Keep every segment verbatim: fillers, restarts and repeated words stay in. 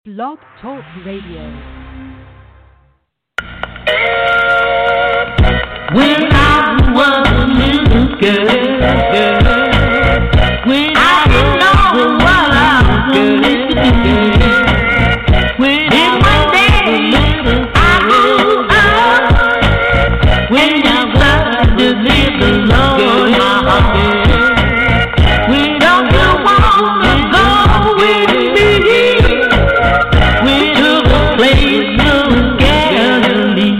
Blog Talk Radio. When I was a little girl, girl, when I didn't know what I was doing, when then one day I grew up, when I started to live alone, my heart, when don't you want to go with me, when to the place of Galilee.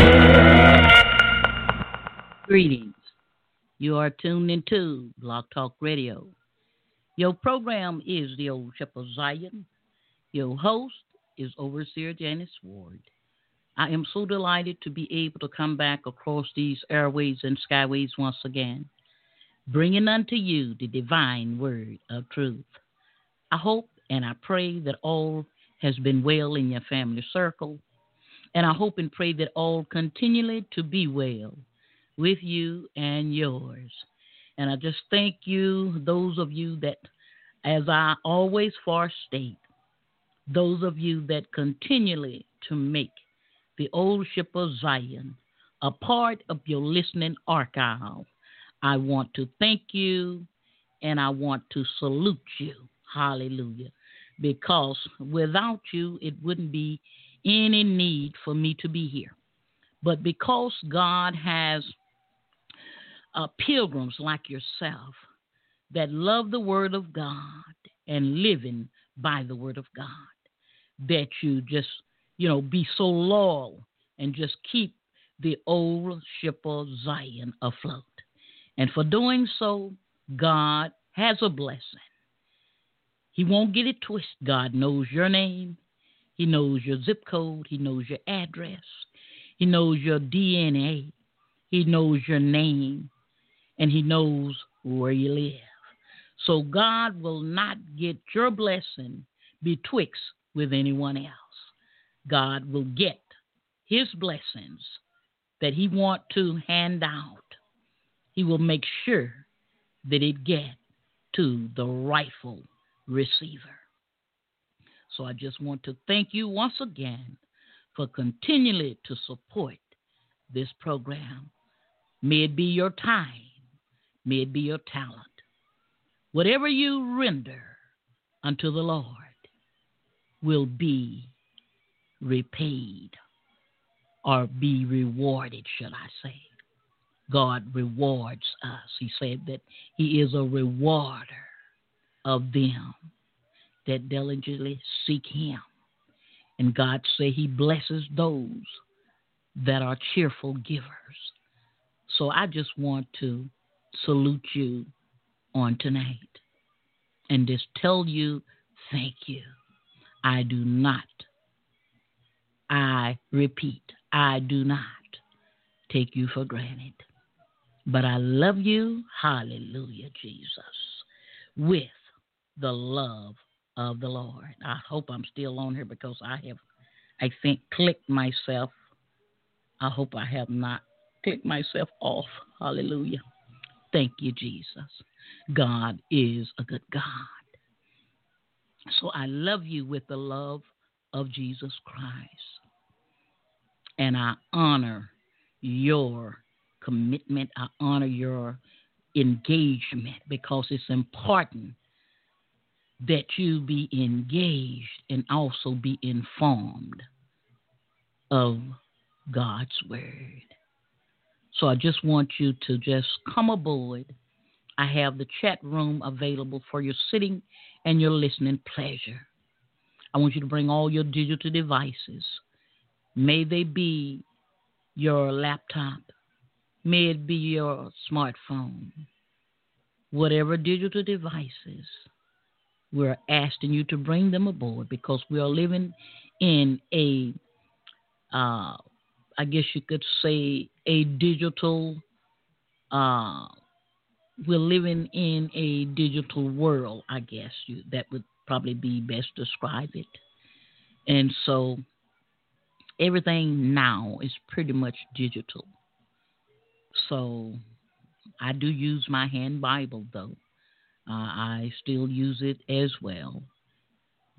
Greetings. You are tuned into Blog Talk Radio. Your program is The Old Ship of Zion. Your host is Overseer Janice Ward. I am so delighted to be able to come back across these airways and skyways once again, bringing unto you the divine word of truth. I hope and I pray that all has been well in your family circle, and I hope and pray that all continually to be well with you and yours. And I just thank you, those of you that, as I always forestate, those of you that continually to make the Old Ship of Zion a part of your listening archive. I want to thank you and I want to salute you. Hallelujah. Because without you, it wouldn't be any need for me to be here. But because God has Uh, pilgrims like yourself that love the word of God and living by the word of God, that you just, you know, be so loyal and just keep the old ship of Zion afloat. And for doing so, God has a blessing. He won't get it twisted. God knows your name. He knows your zip code. He knows your address. He knows your D N A. He knows your name. And he knows where you live. So God will not get your blessing betwixt with anyone else. God will get his blessings that he want to hand out. He will make sure that it get to the rightful receiver. So I just want to thank you once again for continually to support this program. May it be your time. May it be your talent. Whatever you render unto the Lord will be repaid or be rewarded, should I say. God rewards us. He said that he is a rewarder of them that diligently seek him. And God say he blesses those that are cheerful givers. So I just want to salute you on tonight and just tell you thank you. I do not, I repeat, I do not take you for granted, but I love you, hallelujah, Jesus, with the love of the Lord. I hope I'm still on here because I have, I think, clicked myself. I hope I have not clicked myself off. Hallelujah. Thank you, Jesus. God is a good God. So I love you with the love of Jesus Christ. And I honor your commitment. I honor your engagement because it's important that you be engaged and also be informed of God's word. So I just want you to just come aboard. I have the chat room available for your sitting and your listening pleasure. I want you to bring all your digital devices. May they be your laptop. May it be your smartphone. Whatever digital devices, we're asking you to bring them aboard because we are living in a uh, I guess you could say a digital, uh, we're living in a digital world, I guess. You, that would probably be best to describe it. And so everything now is pretty much digital. So I do use my hand Bible, though. Uh, I still use it as well.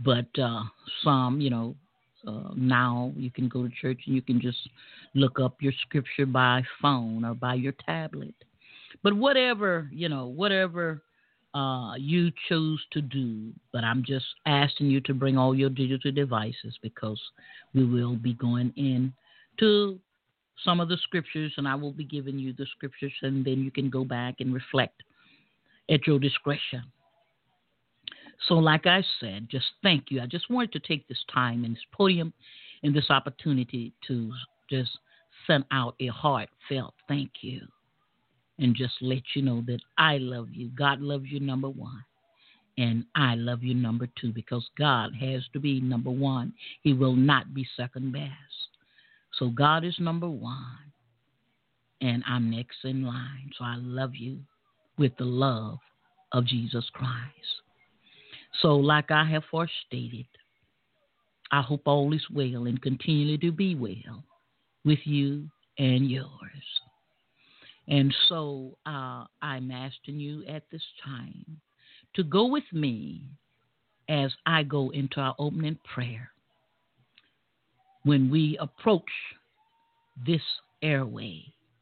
But uh, some, you know, uh, now you can go to church and you can just look up your scripture by phone or by your tablet. But whatever, you know, whatever uh, you choose to do, but I'm just asking you to bring all your digital devices because we will be going in to some of the scriptures, and I will be giving you the scriptures, and then you can go back and reflect at your discretion. So like I said, just thank you. I just wanted to take this time and this podium and this opportunity to just send out a heartfelt thank you and just let you know that I love you. God loves you, number one. And I love you, number two, because God has to be number one. He will not be second best. So God is number one, and I'm next in line. So I love you with the love of Jesus Christ. So like I have forestated, I hope all is well and continue to be well with you and yours. And so uh, I'm asking you at this time to go with me as I go into our opening prayer. When we approach this airway,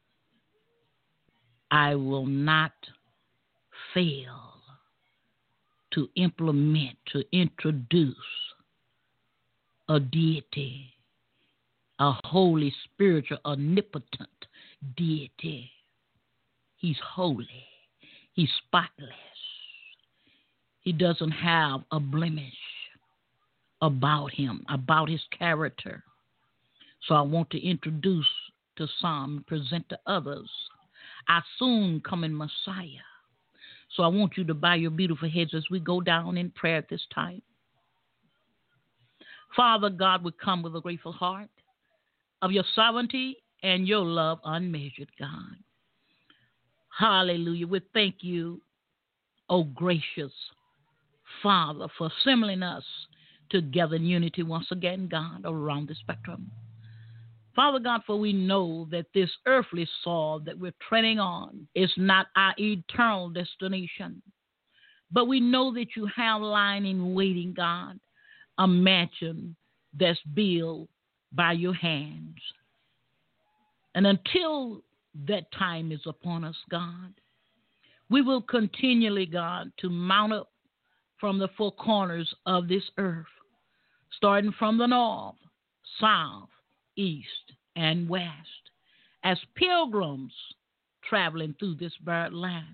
I will not fail to implement, to introduce a deity, a holy, spiritual, omnipotent deity. He's holy. He's spotless. He doesn't have a blemish about him, about his character. So I want to introduce to some, present to others, our soon coming Messiah. So I want you to bow your beautiful heads as we go down in prayer at this time. Father God, we come with a grateful heart of your sovereignty and your love unmeasured, God. Hallelujah. We thank you, oh gracious Father, for assembling us together in unity once again, God, around the spectrum. Father God, for we know that this earthly soil that we're treading on is not our eternal destination. But we know that you have lying in waiting, God, a mansion that's built by your hands. And until that time is upon us, God, we will continually, God, to mount up from the four corners of this earth, starting from the north, south, east, and west, as pilgrims traveling through this barren land.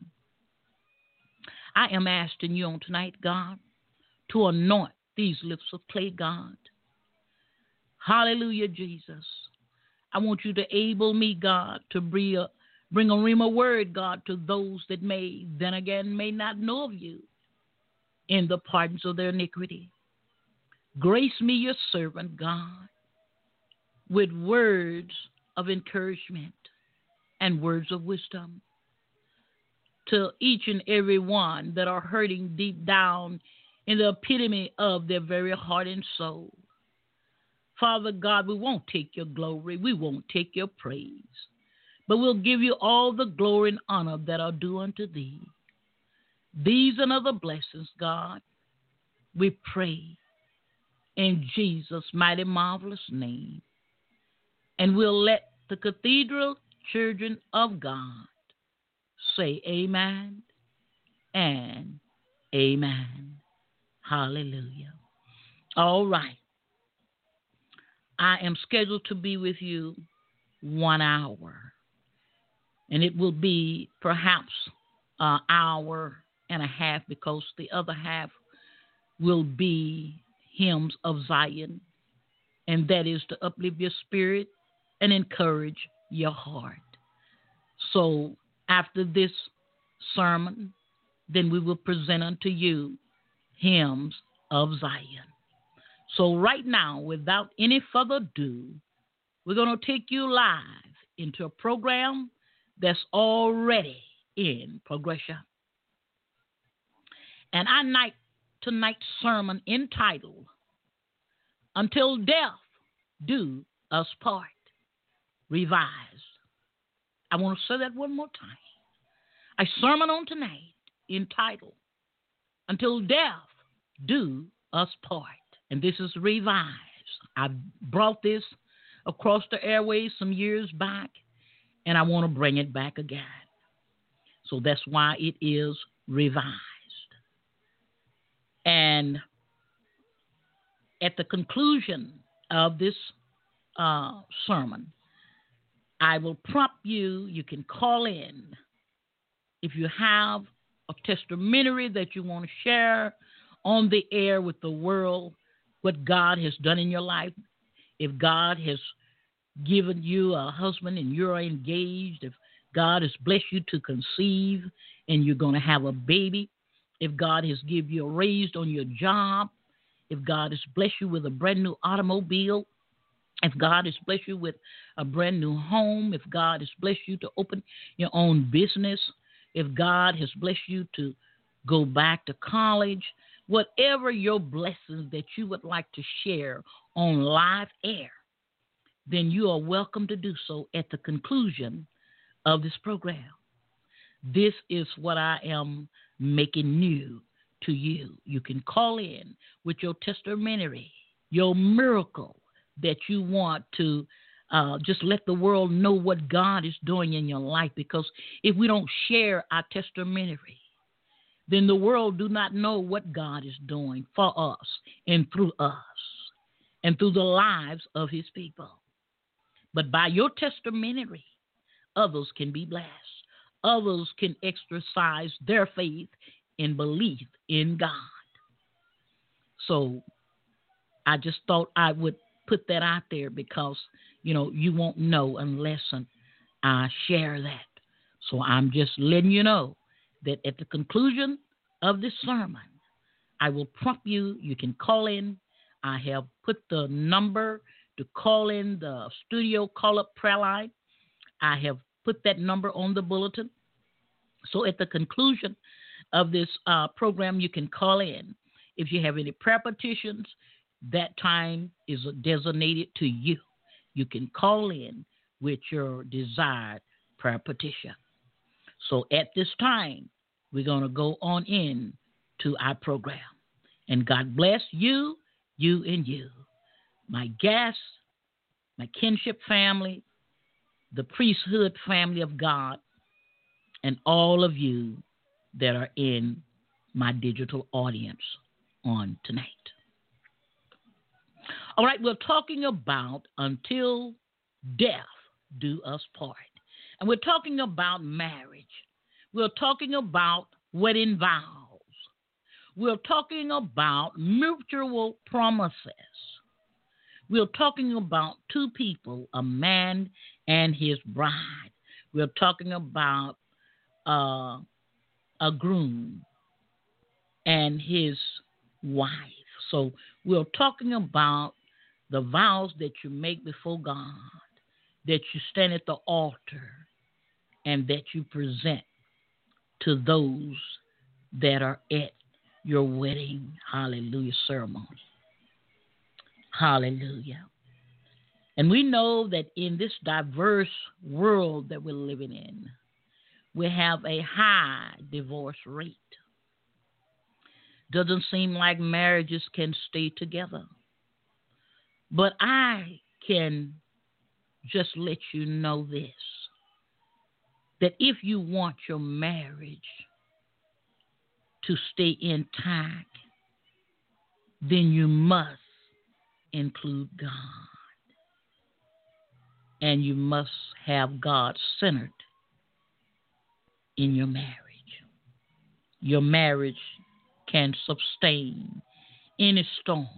I am asking you on tonight, God, to anoint these lips of clay, God. Hallelujah, Jesus. I want you to able me, God, to bring a, bring a rhema word, God, to those that may, then again, may not know of you in the pardons of their iniquity. Grace me, your servant, God, with words of encouragement and words of wisdom to each and every one that are hurting deep down in the epitome of their very heart and soul. Father God, we won't take your glory, we won't take your praise, but we'll give you all the glory and honor that are due unto thee. These and other blessings, God, we pray in Jesus' mighty, marvelous name. And we'll let the cathedral children of God say amen and amen. Hallelujah. All right. I am scheduled to be with you one hour. And it will be perhaps an hour and a half because the other half will be hymns of Zion. And that is to uplift your spirit and encourage your heart. So after this sermon, then we will present unto you hymns of Zion. So right now, without any further ado, we're going to take you live into a program that's already in progression. And our night tonight's sermon entitled, Until Death Do Us Part, revised. I want to say that one more time. A sermon on tonight entitled, Until Death Do Us Part. And this is revised. I brought this across the airways some years back, and I want to bring it back again. So that's why it is revised. And at the conclusion of this uh, sermon, I will prompt you. You can call in if you have a testimony that you want to share on the air with the world, what God has done in your life. If God has given you a husband and you're engaged, if God has blessed you to conceive and you're going to have a baby, if God has given you a raise on your job, if God has blessed you with a brand new automobile, if God has blessed you with a brand new home, if God has blessed you to open your own business, if God has blessed you to go back to college, whatever your blessings that you would like to share on live air, then you are welcome to do so at the conclusion of this program. This is what I am making new to you. You can call in with your testimony, your miracle that you want to uh, just let the world know what God is doing in your life. Because if we don't share our testimony, then the world do not know what God is doing for us and through us and through the lives of his people. But by your testimony, others can be blessed. Others can exercise their faith and belief in God. So I just thought I would put that out there because, you know, you won't know unless I share that. So I'm just letting you know that at the conclusion of this sermon, I will prompt you. You can call in. I have put the number to call in the studio call-up prayer line. I have put that number on the bulletin. So at the conclusion of this uh, program, you can call in. If you have any prayer petitions, that time is designated to you. You can call in with your desired prayer petition. So at this time, we're going to go on in to our program. And God bless you, you, and you. My guests, my kinship family, the priesthood family of God, and all of you that are in my digital audience on tonight. All right, we're talking about until death do us part. And we're talking about marriage. We're talking about wedding vows. We're talking about mutual promises. We're talking about two people, a man and his bride. We're talking about uh, a groom and his wife. So we're talking about the vows that you make before God, that you stand at the altar, and that you present to those that are at your wedding, hallelujah, ceremony. Hallelujah. And we know that in this diverse world that we're living in, we have a high divorce rate. Doesn't seem like marriages can stay together. But I can just let you know this, that if you want your marriage to stay intact, then you must include God. And you must have God centered in your marriage. Your marriage can sustain any storm.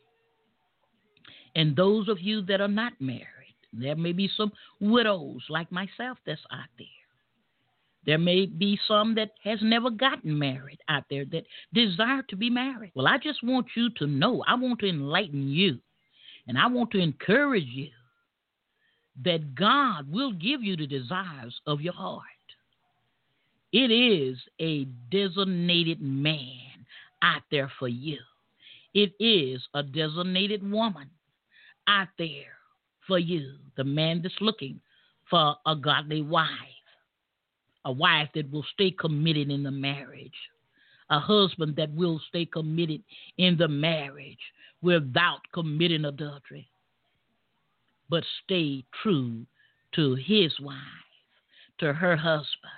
And those of you that are not married, there may be some widows like myself that's out there. There may be some that has never gotten married out there that desire to be married. Well, I just want you to know, I want to enlighten you, and I want to encourage you that God will give you the desires of your heart. It is a designated man out there for you. It is a designated woman out there for you, the man that's looking for a godly wife, a wife that will stay committed in the marriage, a husband that will stay committed in the marriage without committing adultery, but stay true to his wife, to her husband.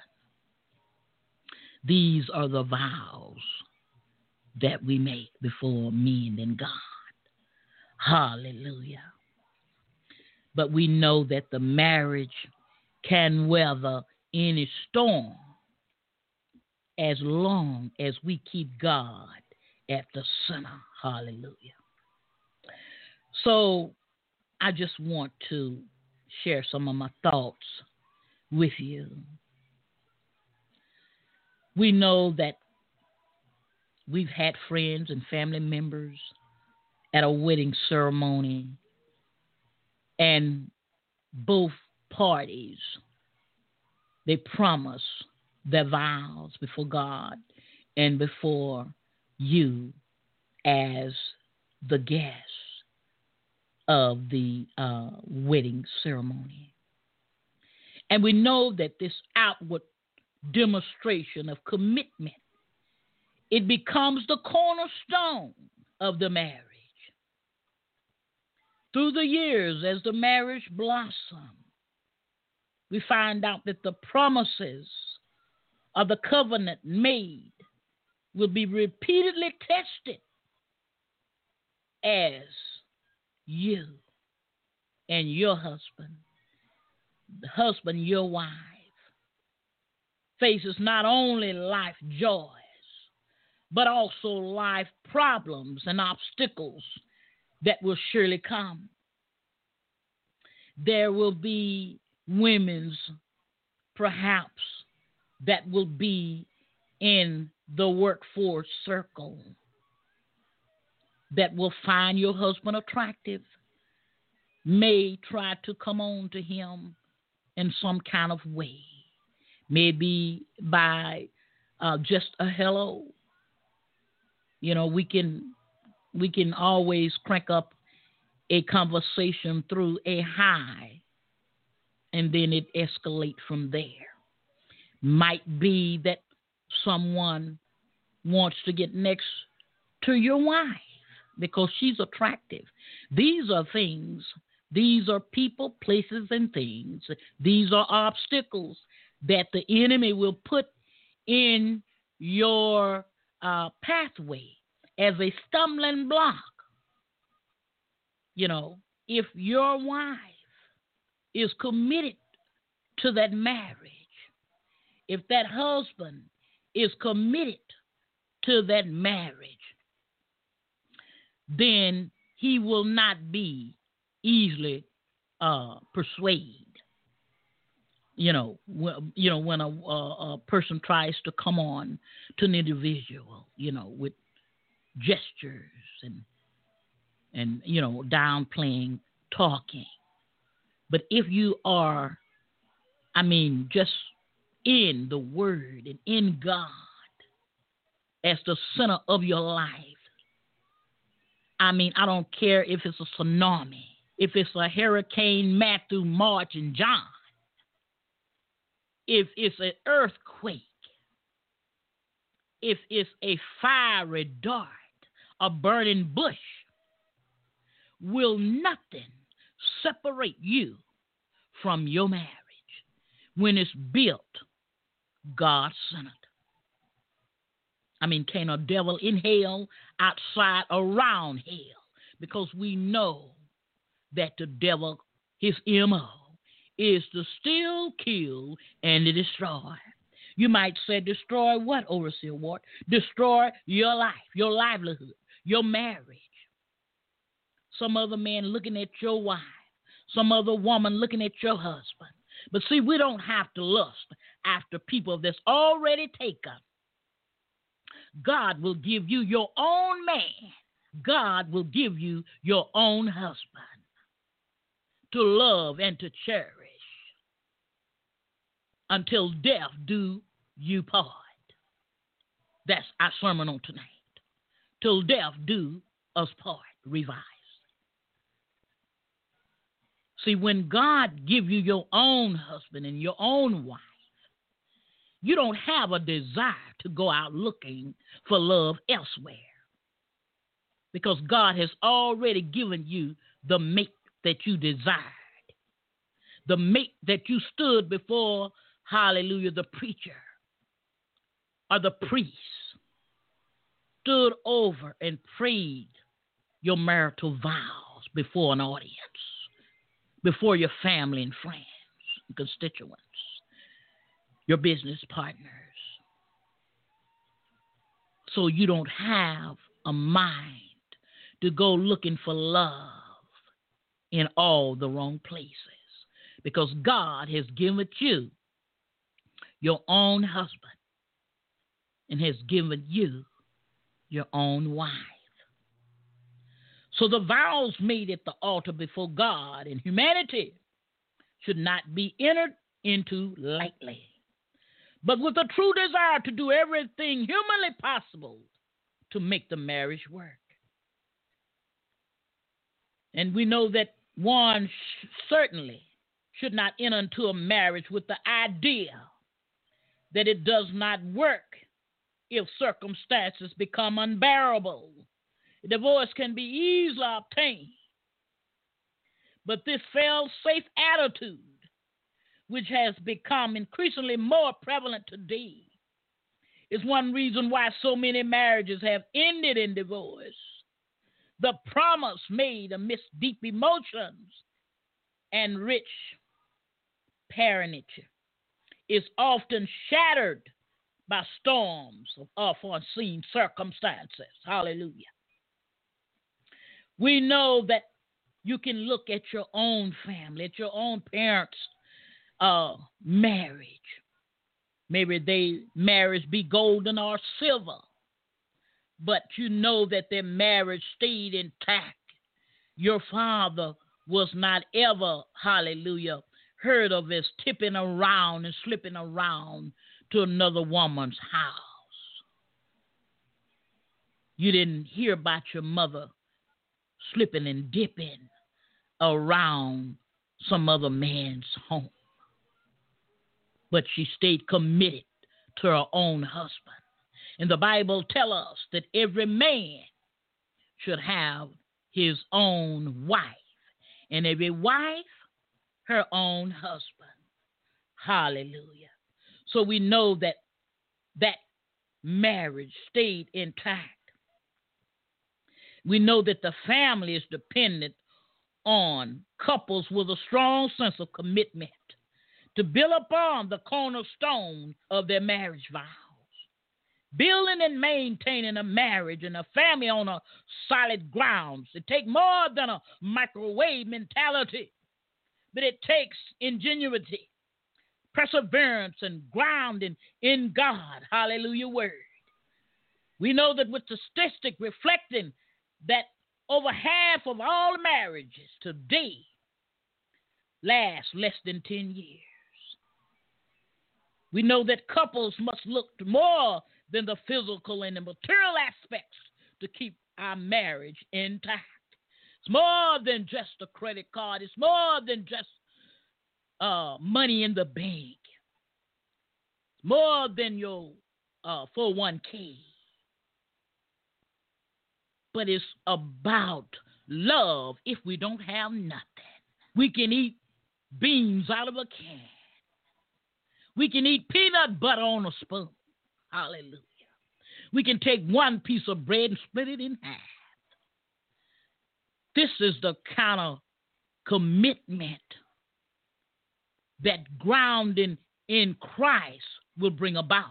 These are the vows that we make before men and God. Hallelujah. But we know that the marriage can weather any storm as long as we keep God at the center. Hallelujah. So I just want to share some of my thoughts with you. We know that we've had friends and family members at a wedding ceremony, and both parties, they promise their vows before God and before you as the guest of the uh, wedding ceremony. And we know that this outward demonstration of commitment, it becomes the cornerstone of the marriage. Through the years, as the marriage blossoms, we find out that the promises of the covenant made will be repeatedly tested as you and your husband, the husband, your wife, faces not only life joys, but also life problems and obstacles that will surely come. There will be women's, perhaps, that will be in the workforce circle that will find your husband attractive, may try to come on to him in some kind of way, maybe by uh, just a hello. You know, we can we can always crank up a conversation through a hi, and then it escalates from there. Might be that someone wants to get next to your wife because she's attractive. These are things, these are people, places, and things. These are obstacles that the enemy will put in your uh, pathway as a stumbling block. You know, if your wife is committed to that marriage, if that husband is committed to that marriage, then he will not be easily uh, persuaded. You know, w- you know when a, a, a person tries to come on to an individual, you know, with gestures and and you know downplaying, talking. But if you are, I mean, just in the Word and in God as the center of your life, I mean, I don't care if it's a tsunami, if it's a hurricane, Matthew, March, and John, if it's an earthquake, if it's a fiery dart, a burning bush, will nothing separate you from your marriage when it's built God-centered. I mean, can a devil in hell, outside, around hell? Because we know that the devil, his M O, is to steal, kill, and to destroy. You might say, destroy what, Overseer Ward? Destroy your life, your livelihood, your marriage. Some other man looking at your wife, some other woman looking at your husband. But see, we don't have to lust after people that's already taken. God will give you your own man. God will give you your own husband to love and to cherish until death do you part. That's our sermon on tonight. Till death do us part. Revised. See, when God give you your own husband and your own wife, you don't have a desire to go out looking for love elsewhere, because God has already given you the mate that you desired, the mate that you stood before, hallelujah, the preacher or the priest, stood over and prayed your marital vows before an audience, before your family and friends and constituents, your business partners. So you don't have a mind to go looking for love in all the wrong places, because God has given you your own husband and has given you your own wife. So the vows made at the altar before God and humanity should not be entered into lightly, but with a true desire to do everything humanly possible to make the marriage work. And we know that one sh- certainly should not enter into a marriage with the idea that it does not work if circumstances become unbearable. A divorce can be easily obtained, but this fail-safe attitude, which has become increasingly more prevalent today, is one reason why so many marriages have ended in divorce. The promise made amidst deep emotions and rich parentage is often shattered by storms of unforeseen circumstances. Hallelujah. We know that you can look at your own family, at your own parents' uh, marriage. Maybe their marriage be golden or silver, but you know that their marriage stayed intact. Your father was not ever, hallelujah, heard of as tipping around and slipping around to another woman's house. You didn't hear about your mother slipping and dipping around some other man's home, but she stayed committed to her own husband. And the Bible tells us that every man should have his own wife, and every wife her own husband. Hallelujah. So we know that that marriage stayed intact. We know that the family is dependent on couples with a strong sense of commitment to build upon the cornerstone of their marriage vows. Building and maintaining a marriage and a family on a solid ground, it takes more than a microwave mentality, but it takes ingenuity, perseverance, and grounding in God. Hallelujah word. We know that with the statistic reflecting that over half of all marriages today last less than ten years. We know that couples must look more than the physical and the material aspects to keep our marriage intact. It's more than just a credit card. It's more than just uh, money in the bank. It's more than your uh, four oh one k. But it's about love. If we don't have nothing, we can eat beans out of a can. We can eat peanut butter on a spoon. Hallelujah. We can take one piece of bread and split it in half. This is the kind of commitment that grounding in Christ will bring about,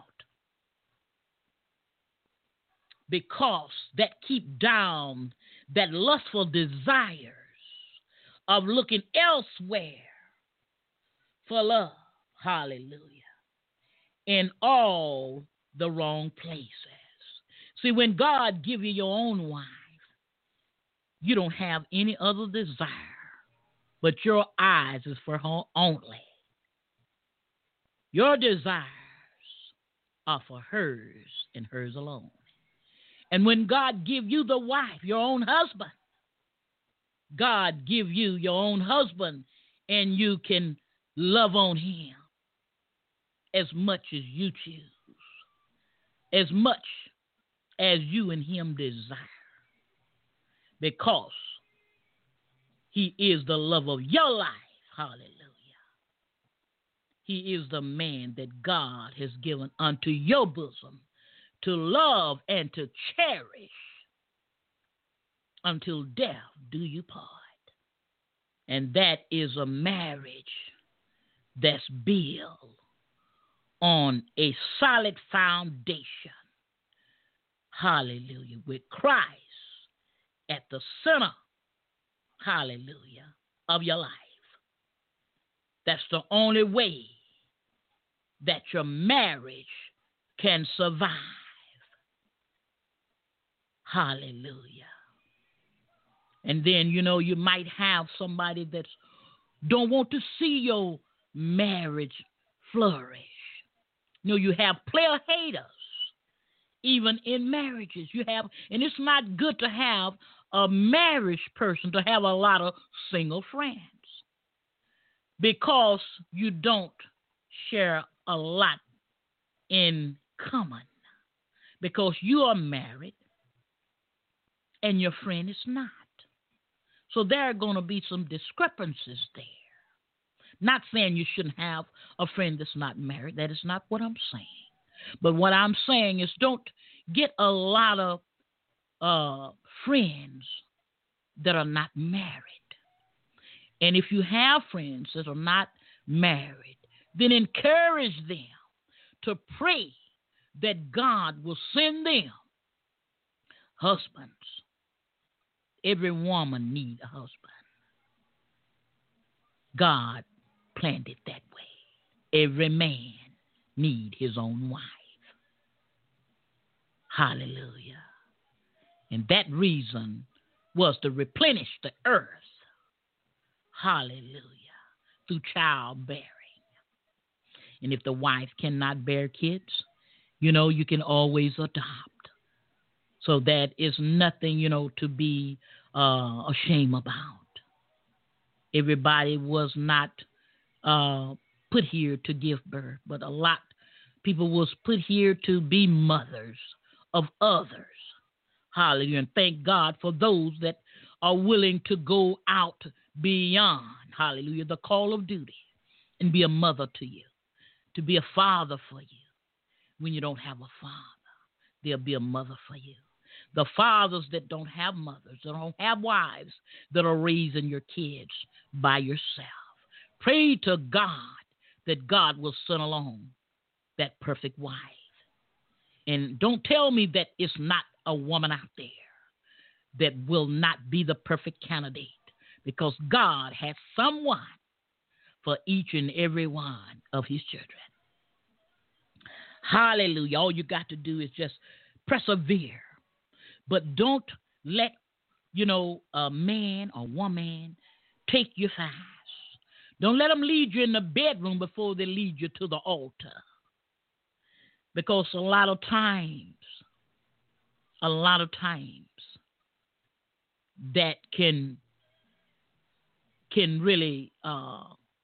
because that keep down that lustful desires of looking elsewhere for love. Hallelujah. In all the wrong places. See, when God give you your own wife, you don't have any other desire, but your eyes is for her only. Your desires are for hers and hers alone. And when God give you the wife, your own husband, God give you your own husband, and you can love on him. as much as you choose, as much as you and him desire, because he is the love of your life. Hallelujah. He is the man that God has given unto your bosom to love and to cherish until death do you part. And that is a marriage that's built on a solid foundation. Hallelujah. With Christ at the center, hallelujah, of your life. That's the only way that your marriage can survive. Hallelujah. And then, you know, you might have somebody that don't want to see your marriage flourish. You know, you have player haters, even in marriages. You have, and it's not good to have a marriage person to have a lot of single friends, because you don't share a lot in common, because you are married and your friend is not. So there are going to be some discrepancies there. Not saying you shouldn't have a friend that's not married. That is not what I'm saying. But what I'm saying is don't get a lot of uh, friends that are not married. And if you have friends that are not married, then encourage them to pray that God will send them husbands. Every woman needs a husband. God planned it that way. Every man needs his own wife. Hallelujah. And that reason was to replenish the earth. Hallelujah. Through childbearing. And if the wife cannot bear kids, you know, you can always adopt. So that is nothing, you know, to be uh, ashamed about. Everybody was not uh, put here to give birth, but a lot of people was put here to be mothers of others. Hallelujah. And thank God for those that are willing to go out beyond, hallelujah, the call of duty and be a mother to you, to be a father for you. When you don't have a father, there'll be a mother for you. The fathers that don't have mothers, that don't have wives, that are raising your kids by yourself. Pray to God that God will send along that perfect wife. And don't tell me that it's not a woman out there that will not be the perfect candidate, because God has someone for each and every one of his children. Hallelujah. All you got to do is just persevere. But don't let, you know, a man or woman take you fast. Don't let them lead you in the bedroom before they lead you to the altar. Because a lot of times, a lot of times, that can, can really uh,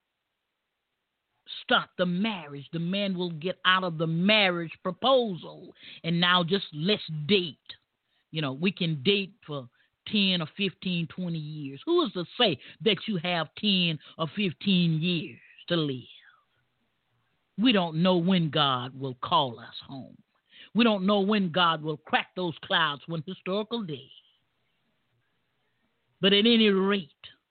stop the marriage. The man will get out of the marriage proposal and now just let's date. You know, we can date for ten or fifteen, twenty years. Who is to say that you have ten or fifteen years to live? We don't know when God will call us home. We don't know when God will crack those clouds one historical day. But at any rate,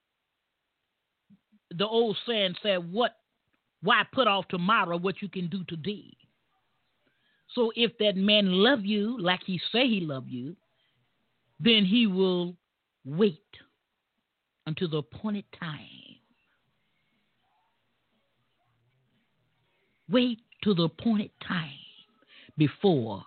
the old saying said, "What? Why put off tomorrow what you can do today?" So if that man love you like he say he love you, then he will wait until the appointed time. Wait till the appointed time before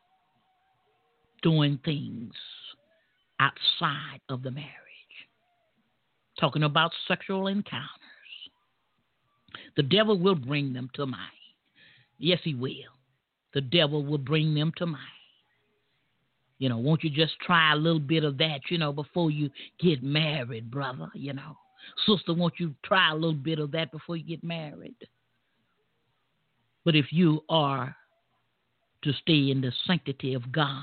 doing things outside of the marriage. Talking about sexual encounters. The devil will bring them to mind. Yes, he will. The devil will bring them to mind. You know, won't you just try a little bit of that, you know, before you get married, brother, you know. Sister, won't you try a little bit of that before you get married? But if you are to stay in the sanctity of God,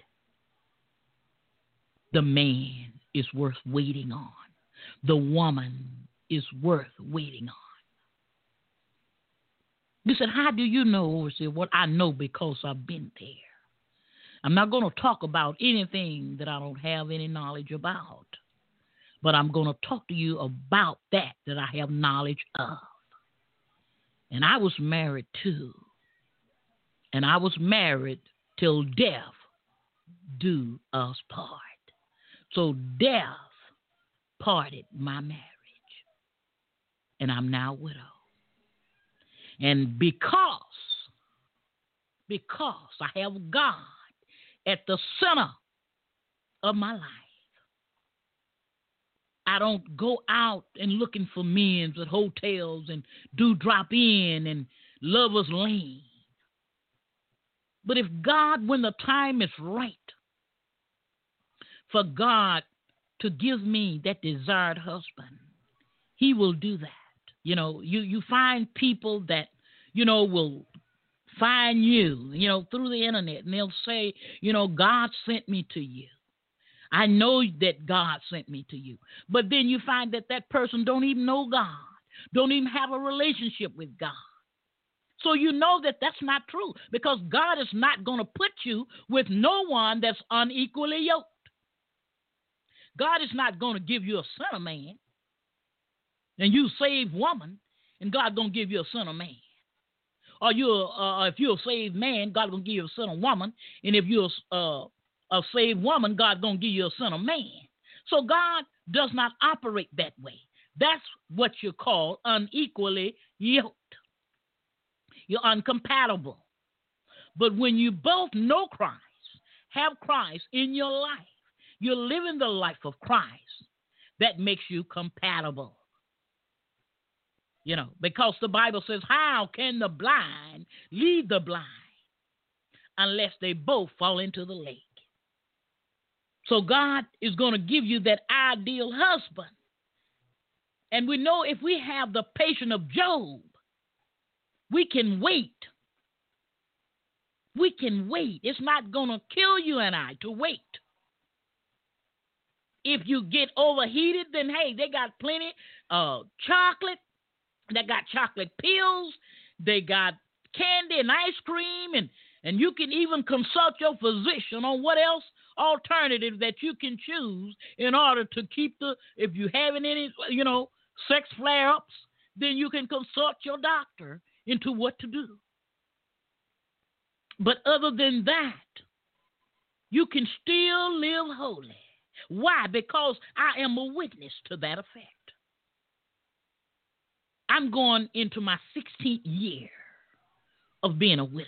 the man is worth waiting on. The woman is worth waiting on. You said, how do you know, overseer? What I know because I've been there. I'm not going to talk about anything that I don't have any knowledge about. But I'm going to talk to you about that that I have knowledge of. And I was married too. And I was married till death do us part. So death parted my marriage. And I'm now widowed. And because, because I have God at the center of my life, I don't go out and looking for men at hotels and do drop in and lovers lane. But if God, when the time is right for God to give me that desired husband, he will do that. You know, you, you find people that, you know, will find you, you know, through the internet, and they'll say, you know, God sent me to you. I know that God sent me to you. But then you find that that person don't even know God, don't even have a relationship with God. So you know that that's not true, because God is not going to put you with no one that's unequally yoked. God is not going to give you a sinner man, and you saved woman, and God going to give you a sinner man. Or you're, uh, if you're a saved man, God going to give you a sinner woman, and if you're uh, a saved woman, God going to give you a sinner man. So God does not operate that way. That's what you call unequally yoked. You're uncompatible. But when you both know Christ, have Christ in your life, you're living the life of Christ, that makes you compatible. You know, because the Bible says, how can the blind lead the blind unless they both fall into the lake? So God is going to give you that ideal husband. And we know if we have the patience of Job, we can wait. We can wait. It's not going to kill you and I to wait. If you get overheated, then hey, they got plenty of chocolate. They got chocolate pills. They got candy and ice cream. And, and you can even consult your physician on what else alternative that you can choose in order to keep the, if you having any, you know, sex flare-ups, then you can consult your doctor into what to do. But other than that, you can still live holy. Why? Because I am a witness to that effect. I'm going into my sixteenth year of being a widow.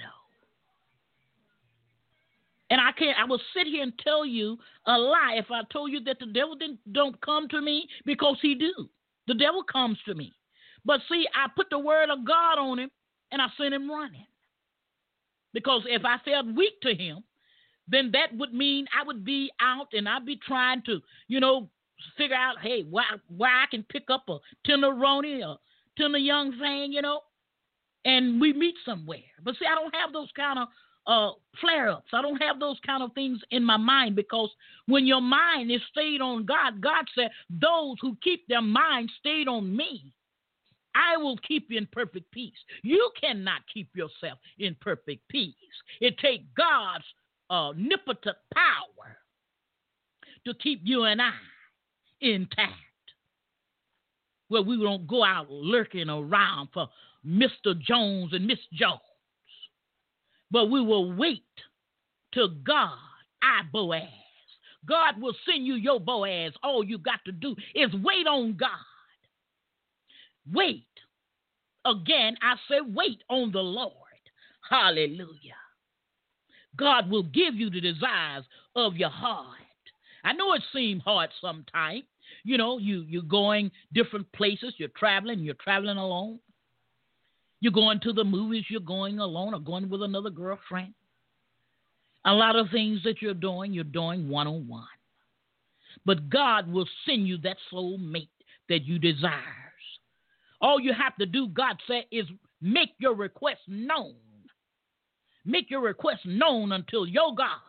And I can't, I will sit here and tell you a lie if I told you that the devil didn't, don't come to me, because he do. The devil comes to me. But see, I put the word of God on him and I sent him running. Because if I felt weak to him, then that would mean I would be out and I'd be trying to, you know, figure out, hey, why, why I can pick up a tenderoni or tender young thing, you know, and we meet somewhere. But see, I don't have those kind of uh, flare-ups. I don't have those kind of things in my mind, because when your mind is stayed on God, God said, those who keep their mind stayed on me, I will keep you in perfect peace. You cannot keep yourself in perfect peace. It takes God's uh, omnipotent power to keep you and I intact, where we don't go out lurking around for Mister Jones and Miss Jones, but we will wait till God, our Boaz. God will send you your Boaz. All you got to do is wait on God. Wait. Again, I say wait on the Lord. Hallelujah. God will give you the desires of your heart. I know it seems hard sometimes. You know, you, you're going different places. You're traveling. You're traveling alone. You're going to the movies. You're going alone or going with another girlfriend. A lot of things that you're doing, you're doing one-on-one. But God will send you that soul mate that you desire. All you have to do, God said, is Make your request known. Make your request known until your God.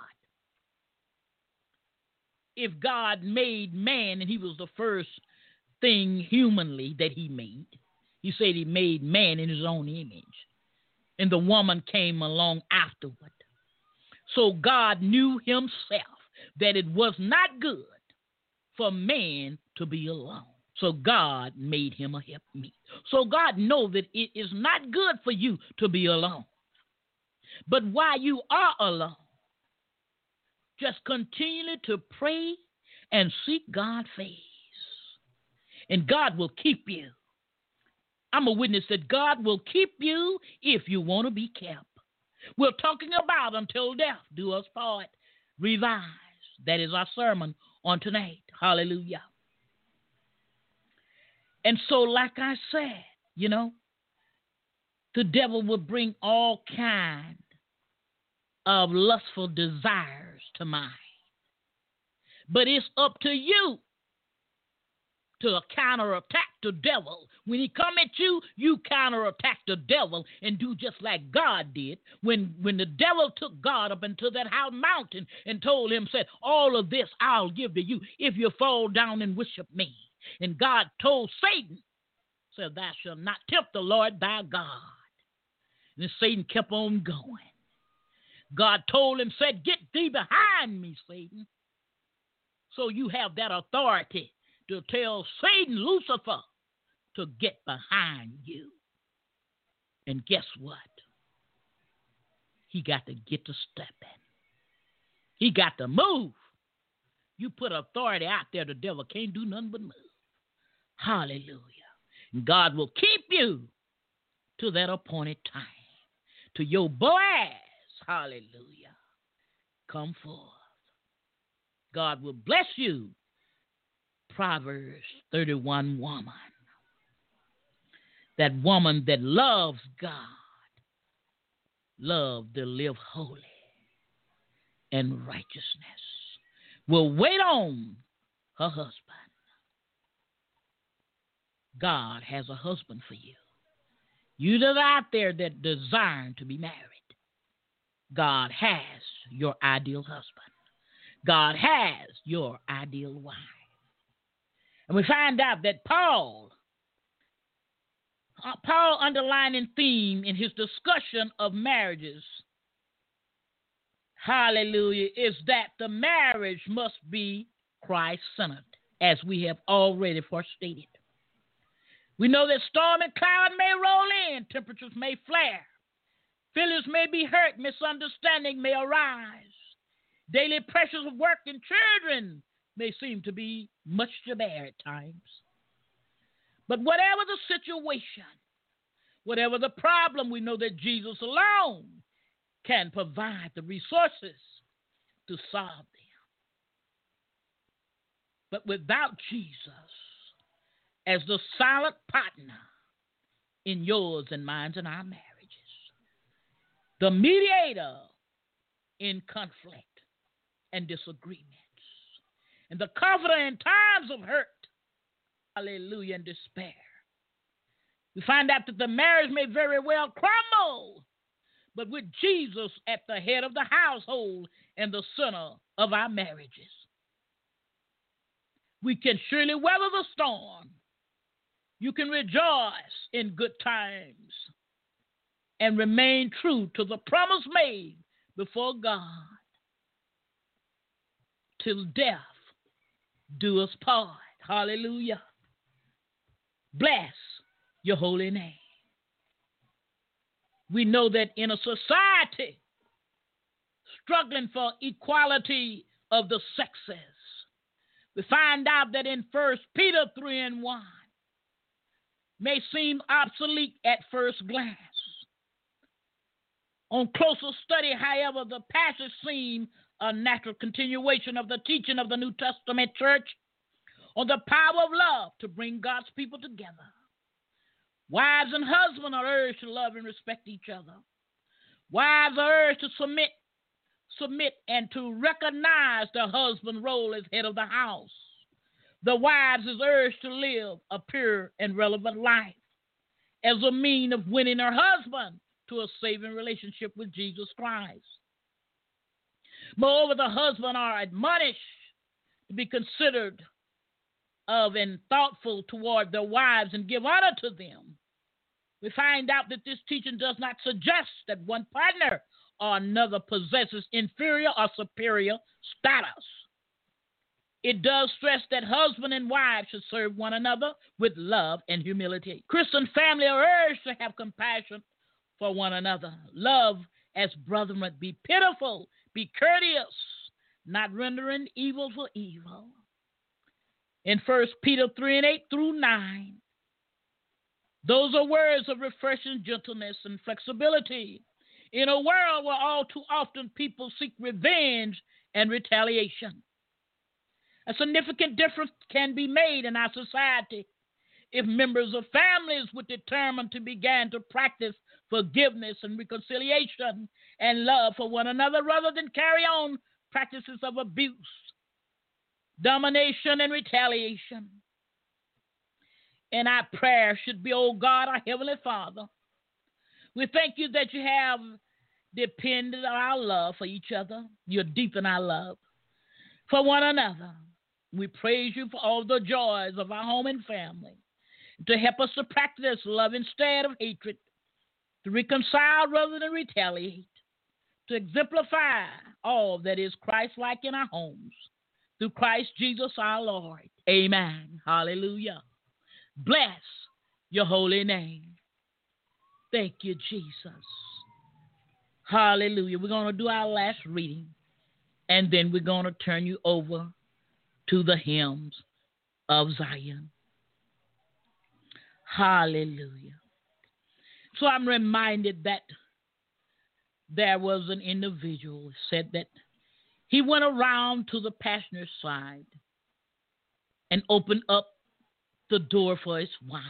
If God made man and he was the first thing humanly that he made, he said he made man in his own image. And the woman came along afterward. So God knew himself that it was not good for man to be alone. So God made him a helpmeet. So God knows that it is not good for you to be alone. But while you are alone, just continue to pray and seek God's face. And God will keep you. I'm a witness that God will keep you if you want to be kept. We're talking about until death do us part. Revise. That is our sermon on tonight. Hallelujah. And so, like I said, you know, the devil will bring all kinds of lustful desires to mind. But it's up to you to counterattack the devil. When he come at you, you counterattack the devil and do just like God did. When when the devil took God up into that high mountain and told him, said, all of this I'll give to you if you fall down and worship me. And God told Satan, said, thou shalt not tempt the Lord thy God. And Satan kept on going. God told him, said, get thee behind me, Satan. So you have that authority to tell Satan, Lucifer, to get behind you. And guess what? He got to get to stepping. He got to move. You put authority out there, the devil can't do nothing but move. Hallelujah. And God will keep you to that appointed time. To your Boaz, hallelujah, come forth. God will bless you. Proverbs thirty-one woman. That woman that loves God, love to live holy and righteousness, will wait on her husband. God has a husband for you. You that are out there that desire to be married, God has your ideal husband. God has your ideal wife. And we find out that Paul, uh, Paul underlining theme in his discussion of marriages, hallelujah, is that the marriage must be Christ-centered, as we have already forestated. We know that storm and cloud may roll in, temperatures may flare, feelings may be hurt, misunderstanding may arise, daily pressures of work and children may seem to be much to bear at times. But whatever the situation, whatever the problem, we know that Jesus alone can provide the resources to solve them. But without Jesus as the silent partner in yours and mine and our marriages, the mediator in conflict and disagreements, and the comforter in times of hurt, hallelujah, and despair, we find out that the marriage may very well crumble, but with Jesus at the head of the household and the center of our marriages, we can surely weather the storm. You can rejoice in good times and remain true to the promise made before God. Till death do us part. Hallelujah. Bless your holy name. We know that in a society struggling for equality of the sexes, we find out that in First Peter three and one may seem obsolete at first glance. On closer study, however, the passage seems a natural continuation of the teaching of the New Testament church on the power of love to bring God's people together. Wives and husbands are urged to love and respect each other. Wives are urged to submit, submit and to recognize the husband's role as head of the house. The wives is urged to live a pure and relevant life as a mean of winning her husband to a saving relationship with Jesus Christ. Moreover, the husband are admonished to be considered of and thoughtful toward their wives and give honor to them. We find out that this teaching does not suggest that one partner or another possesses inferior or superior status. It does stress that husband and wife should serve one another with love and humility. Christian family are urged to have compassion for one another. Love as brethren, be pitiful, be courteous, not rendering evil for evil. In First Peter three and eight through nine, those are words of refreshing gentleness and flexibility in a world where all too often people seek revenge and retaliation. A significant difference can be made in our society if members of families would determine to begin to practice forgiveness and reconciliation and love for one another rather than carry on practices of abuse, domination, and retaliation. And our prayer should be, oh God, our Heavenly Father, we thank you that you have depended on our love for each other. You deepen our love for one another. We praise you for all the joys of our home and family, to help us to practice love instead of hatred, to reconcile rather than retaliate, to exemplify all that is Christ-like in our homes. Through Christ Jesus our Lord. Amen. Hallelujah. Bless your holy name. Thank you, Jesus. Hallelujah. We're going to do our last reading, and then we're going to turn you over to the hymns of Zion. Hallelujah. So I'm reminded that there was an individual who said that he went around to the passenger side and opened up the door for his wife.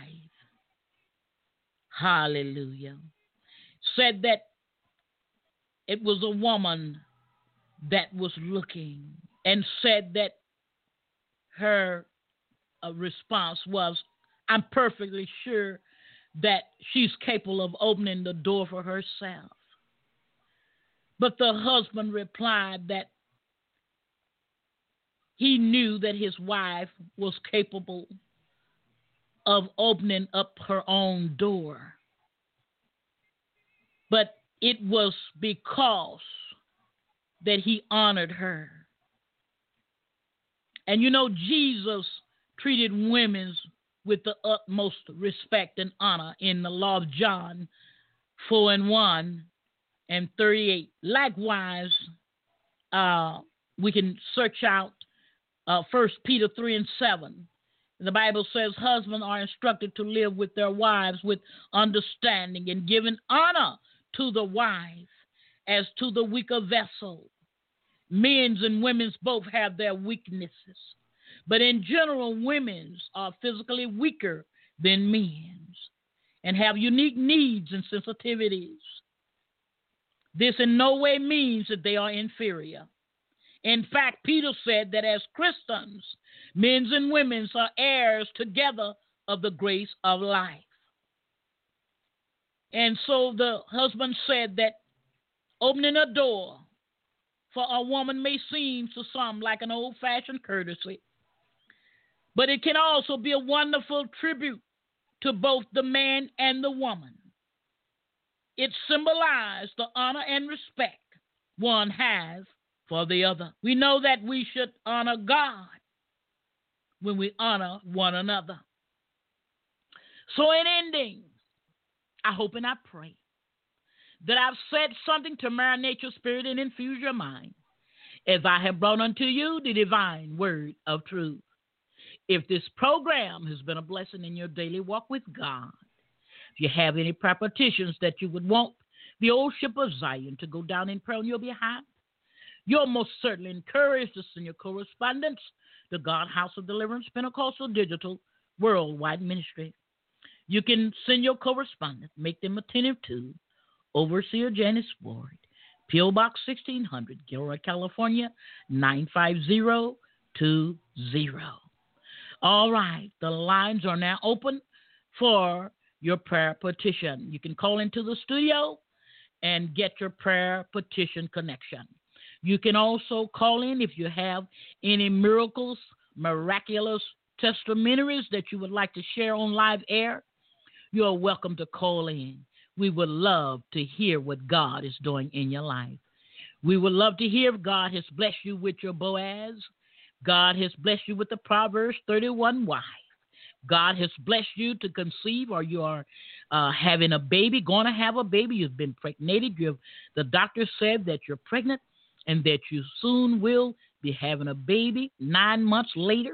Hallelujah. Said that it was a woman that was looking, and said that her uh, response was, I'm perfectly sure that she's capable of opening the door for herself. But the husband replied that he knew that his wife was capable of opening up her own door. But it was because that he honored her. And you know, Jesus treated women with the utmost respect and honor in the law of John four and one and thirty-eight. Likewise, uh, we can search out uh, First Peter three and seven. The Bible says husbands are instructed to live with their wives with understanding and giving honor to the wife as to the weaker vessel. Men's and women's both have their weaknesses, but in general, women's are physically weaker than men's and have unique needs and sensitivities. This in no way means that they are inferior. In fact, Peter said that as Christians, men's and women's are heirs together of the grace of life. And so the husband said that opening a door for a woman may seem to some like an old-fashioned courtesy, but it can also be a wonderful tribute to both the man and the woman. It symbolizes the honor and respect one has for the other. We know that we should honor God when we honor one another. So in ending, I hope and I pray that I've said something to marinate your spirit and infuse your mind as I have brought unto you the divine word of truth. If this program has been a blessing in your daily walk with God, if you have any prayer petitions that you would want the old ship of Zion to go down in prayer on your behalf, you're most certainly encouraged to send your correspondence to God House of Deliverance Pentecostal Digital Worldwide Ministry. You can send your correspondence, make them attentive to Overseer Janice Ward, P O Box sixteen hundred, Gilroy, California, nine five zero two zero. All right, the lines are now open for your prayer petition. You can call into the studio and get your prayer petition connection. You can also call in if you have any miracles, miraculous testimonies that you would like to share on live air. You are welcome to call in. We would love to hear what God is doing in your life. We would love to hear if God has blessed you with your Boaz. God has blessed you with the Proverbs thirty-one wife. God has blessed you to conceive, or you are uh, having a baby, going to have a baby. You've been pregnated. You've, the doctor said that you're pregnant and that you soon will be having a baby nine months later.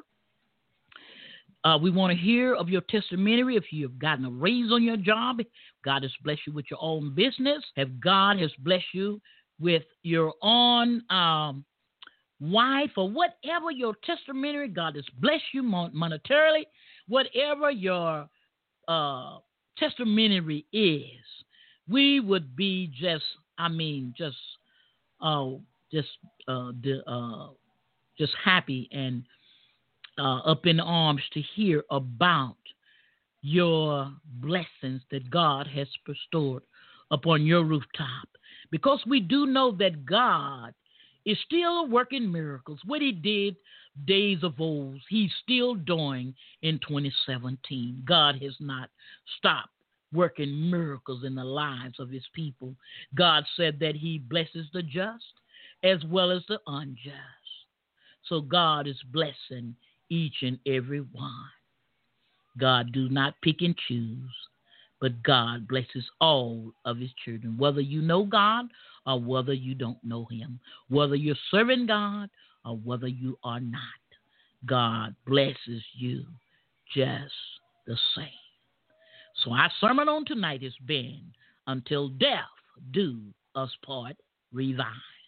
Uh, we want to hear of your testimony. If you've gotten a raise on your job, God has blessed you with your own business. If God has blessed you with your own um, wife, or whatever your testimony, God has blessed you monetarily, whatever your uh, testimony is, we would be just, I mean, just, uh, just, uh, the, uh, just happy and uh, up in arms to hear about your blessings that God has bestowed upon your rooftop, because we do know that God is still working miracles. What he did days of old, he's still doing in twenty seventeen. God has not stopped working miracles in the lives of his people. God said that he blesses the just as well as the unjust. So God is blessing each and every one. God do not pick and choose, but God blesses all of his children, whether you know God or whether you don't know him, whether you're serving God or whether you are not. God blesses you just the same. So our sermon on tonight has been, Until Death Do Us Part, Revise.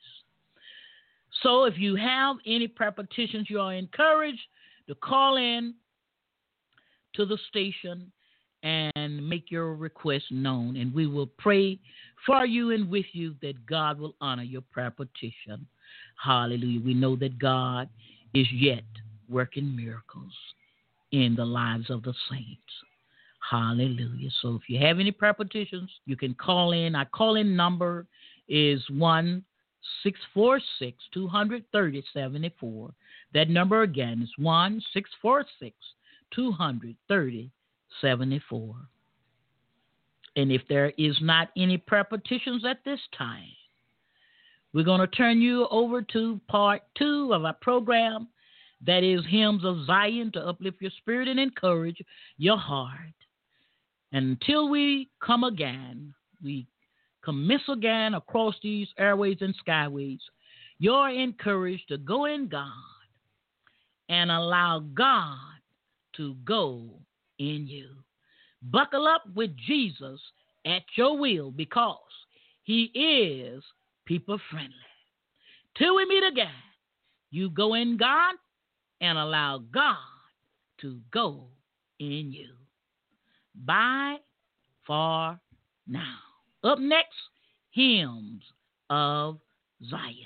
So if you have any prayer petitions, you are encouraged to call in to the station and make your request known, and we will pray for you and with you that God will honor your prayer petition. Hallelujah. We know that God is yet working miracles in the lives of the saints. Hallelujah. So if you have any prayer petitions, you can call in. Our call-in number is one six four six, two three zero, seven four. That number again is one six four six, two three zero, seven four. And if there is not any prayer petitions at this time, we're going to turn you over to part two of our program. That is Hymns of Zion, to uplift your spirit and encourage your heart. And until we come again, we commence again across these airways and skyways, you're encouraged to go in God and allow God to go in you. Buckle up with Jesus at your will, because he is people friendly. Till we meet again, you go in God and allow God to go in you. Bye for now. Up next, Hymns of Zion.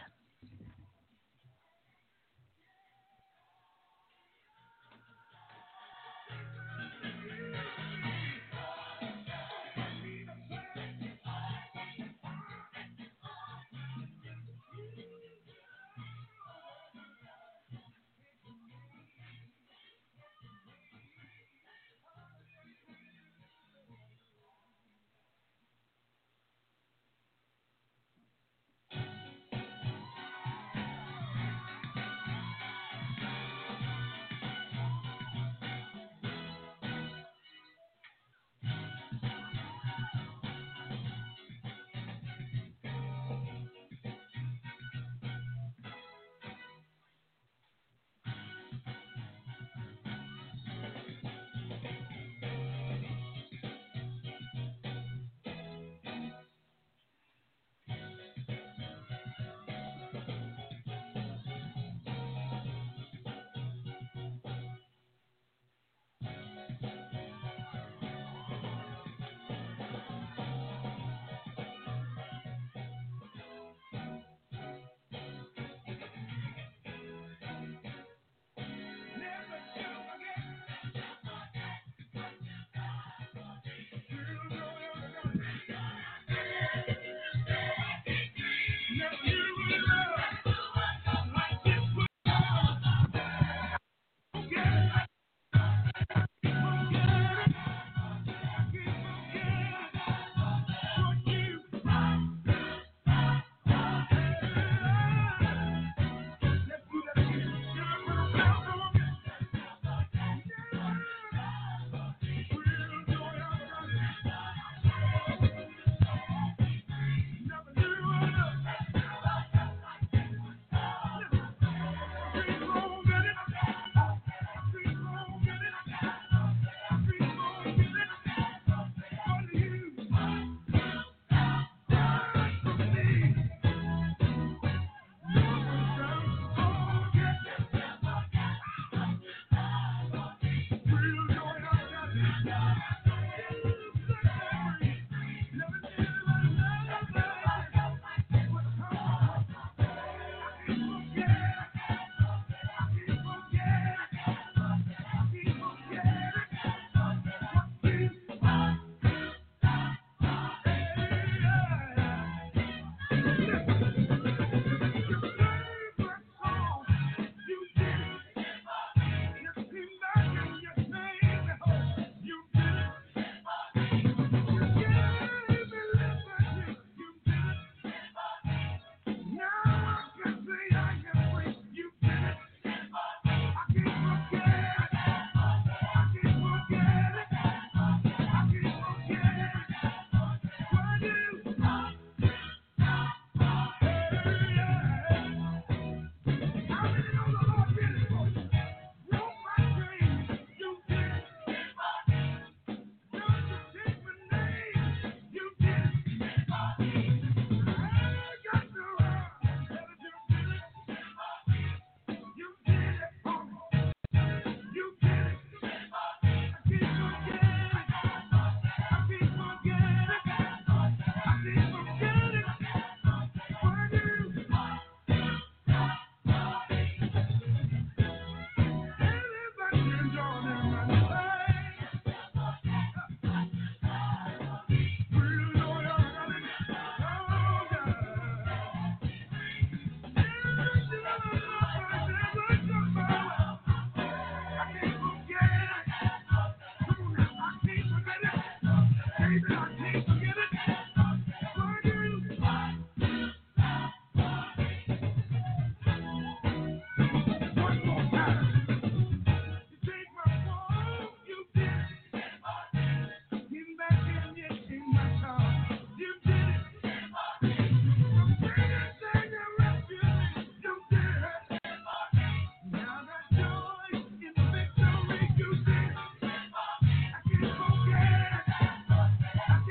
I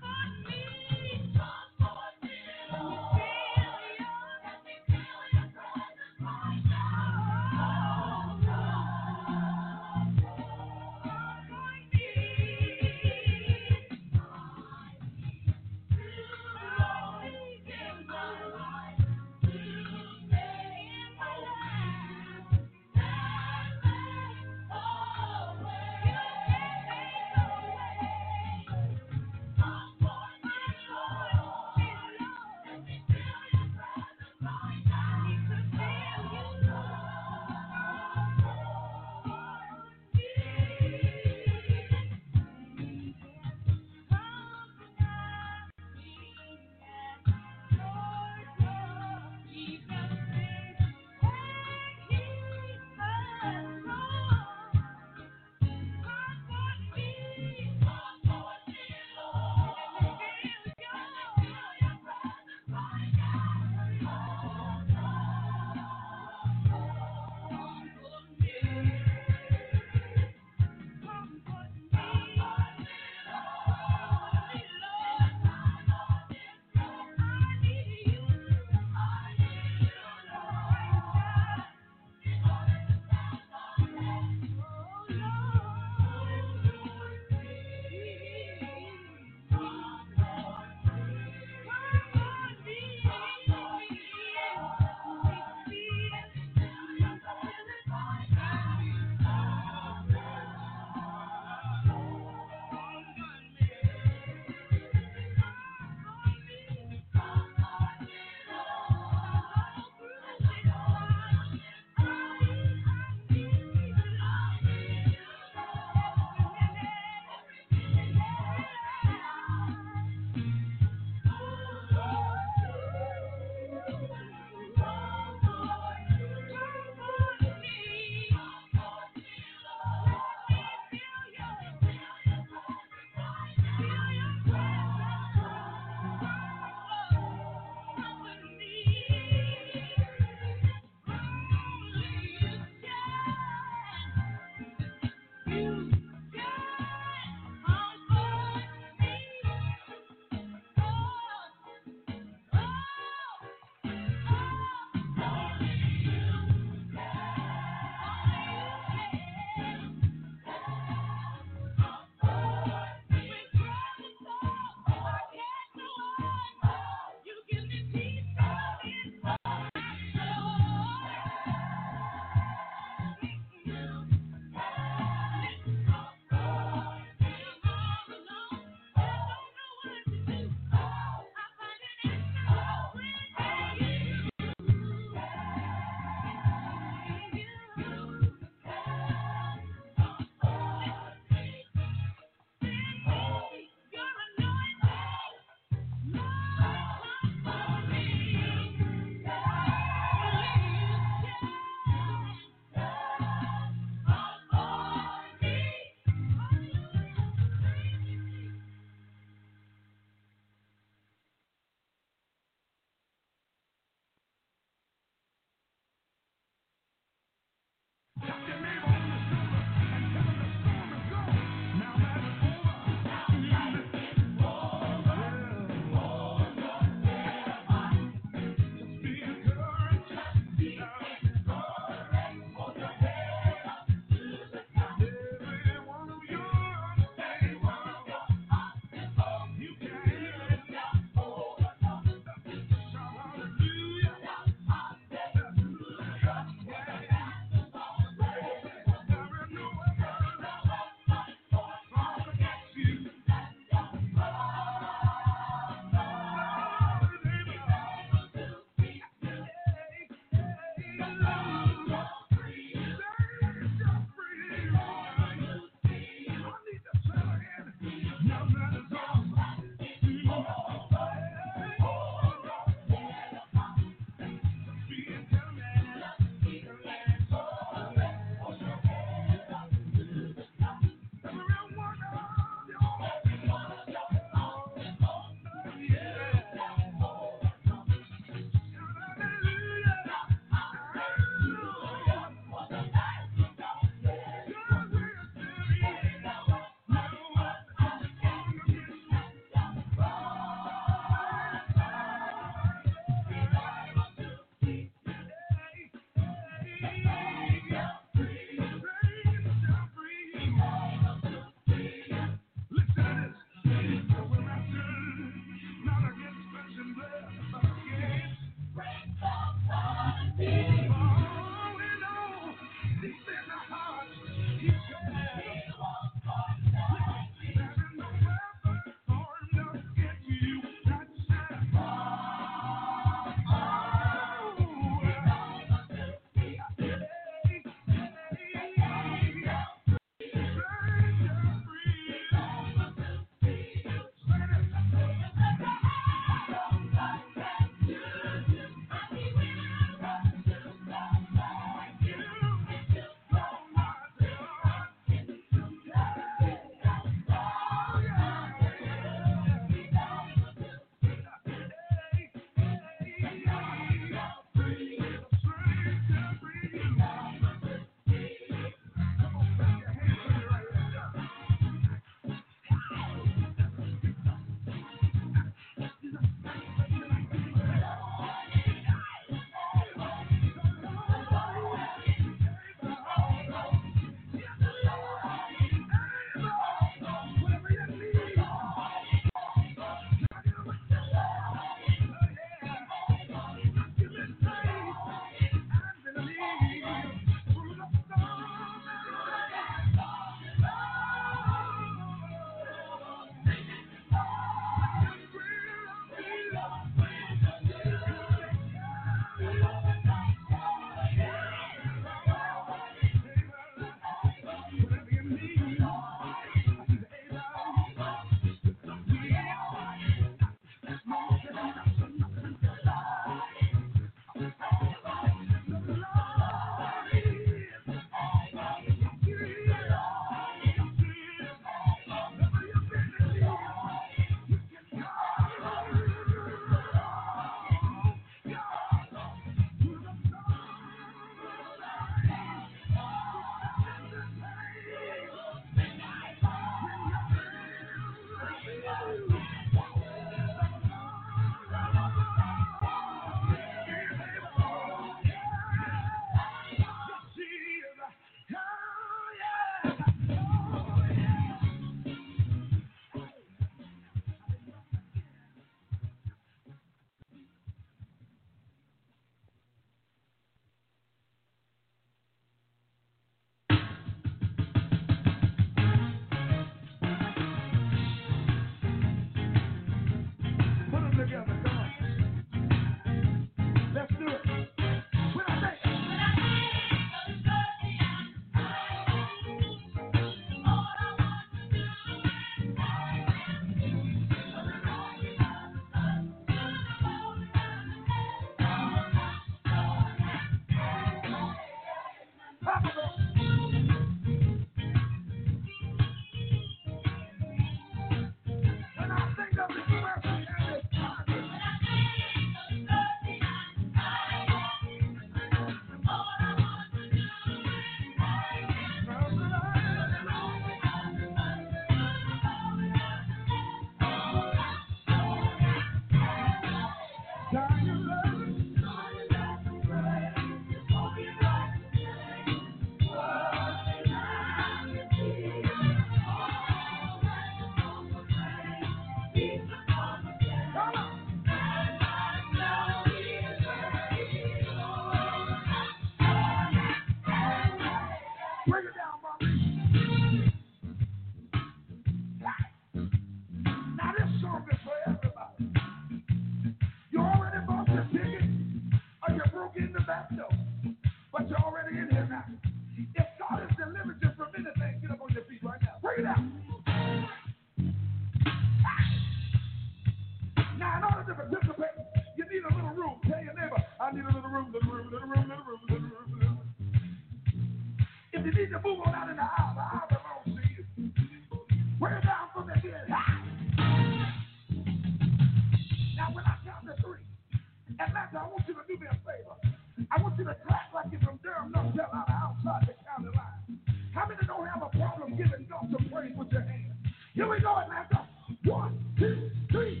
problem giving God some praise with your hands. Here we go, Atlanta. One, two, three.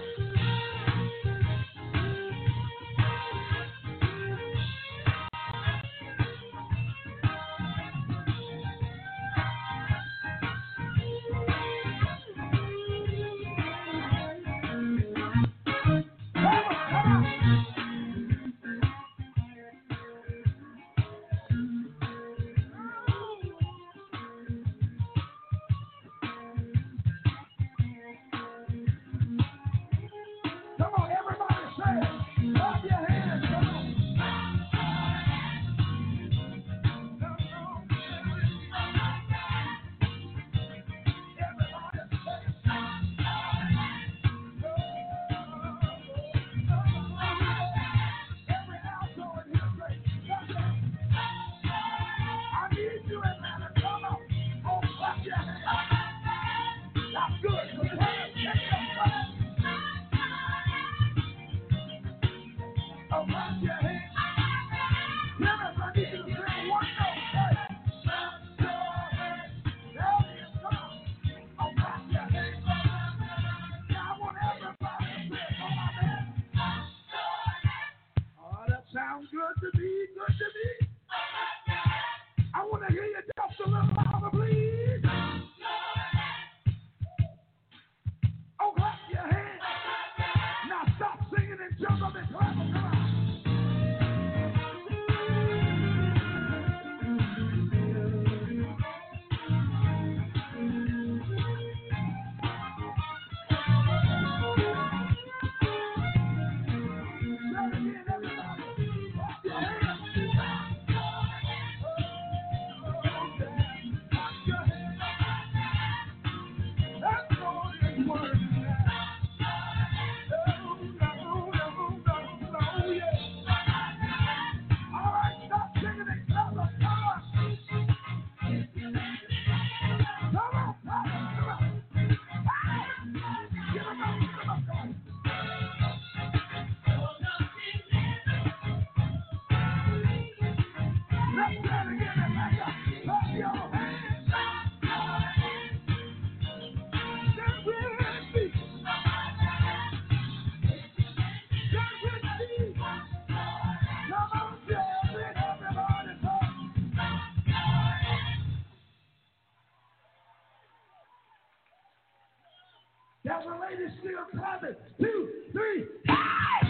Sounds good to me, good to me. I want to hear you just a little louder, please. Oh, clap your hands. Now stop singing and jump up and clap them. Come on. There's a lady still clapping. Two, three, five!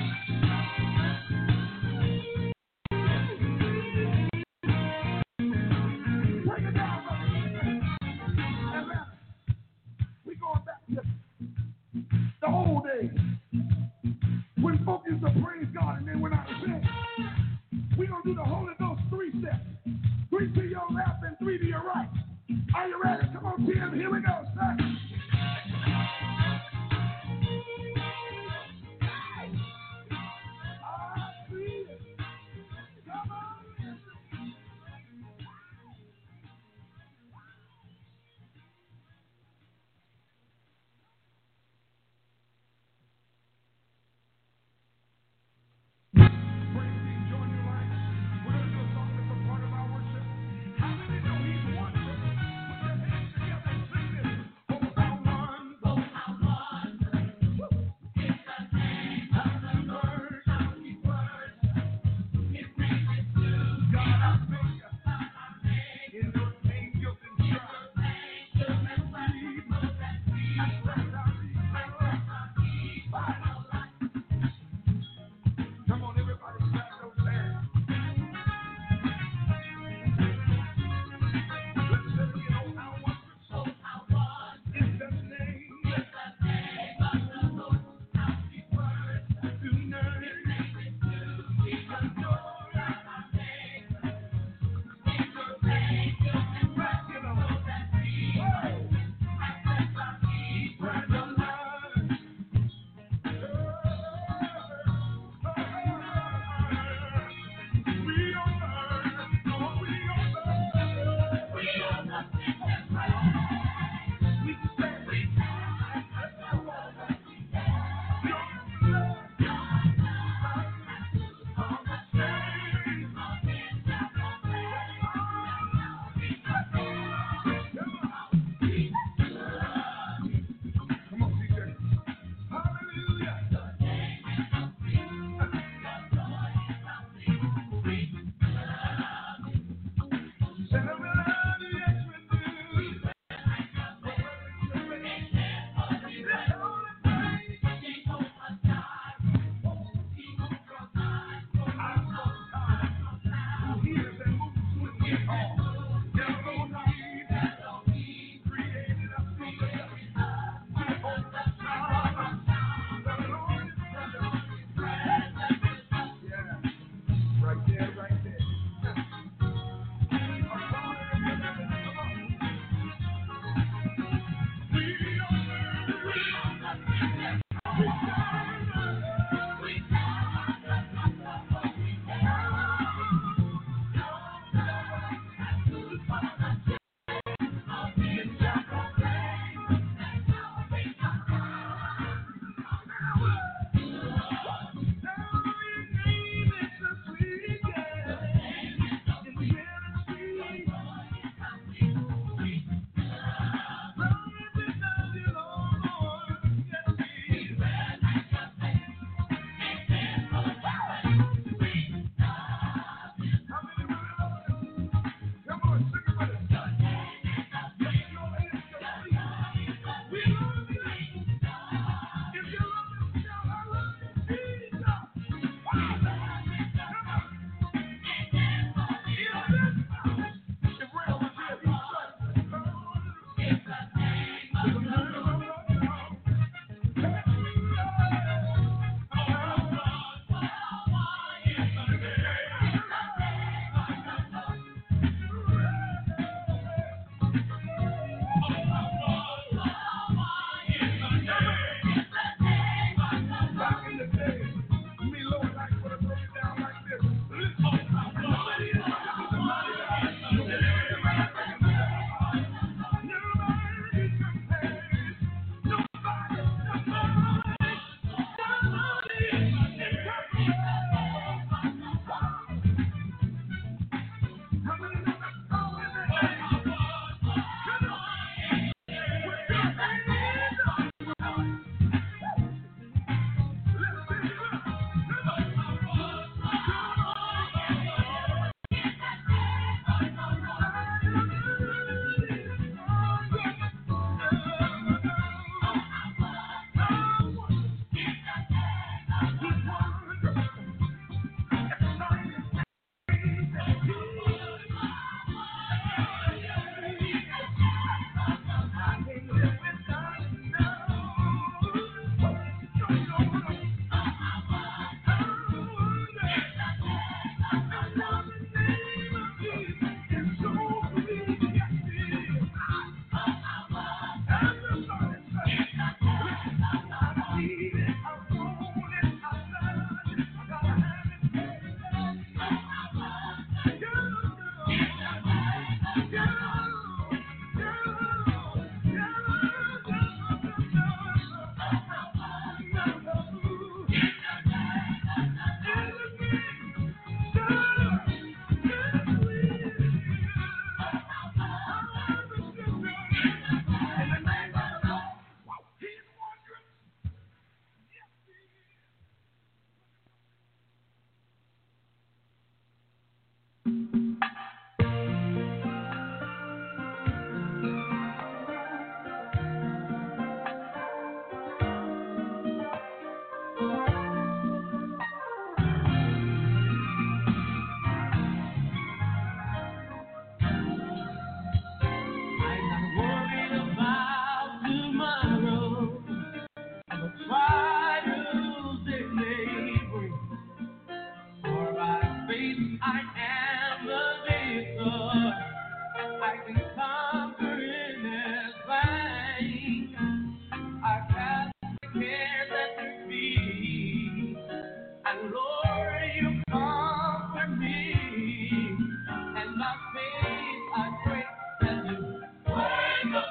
Take it down, brother. Atlanta. We going back to the old days when folk used to praise God and then went out to sing. We're going to do the Holy Ghost three steps. Three to your left and three to your right. Are you ready? Come on, Tim. Here we go, sir. How many know he's wonderful? Put your hands together and sing this.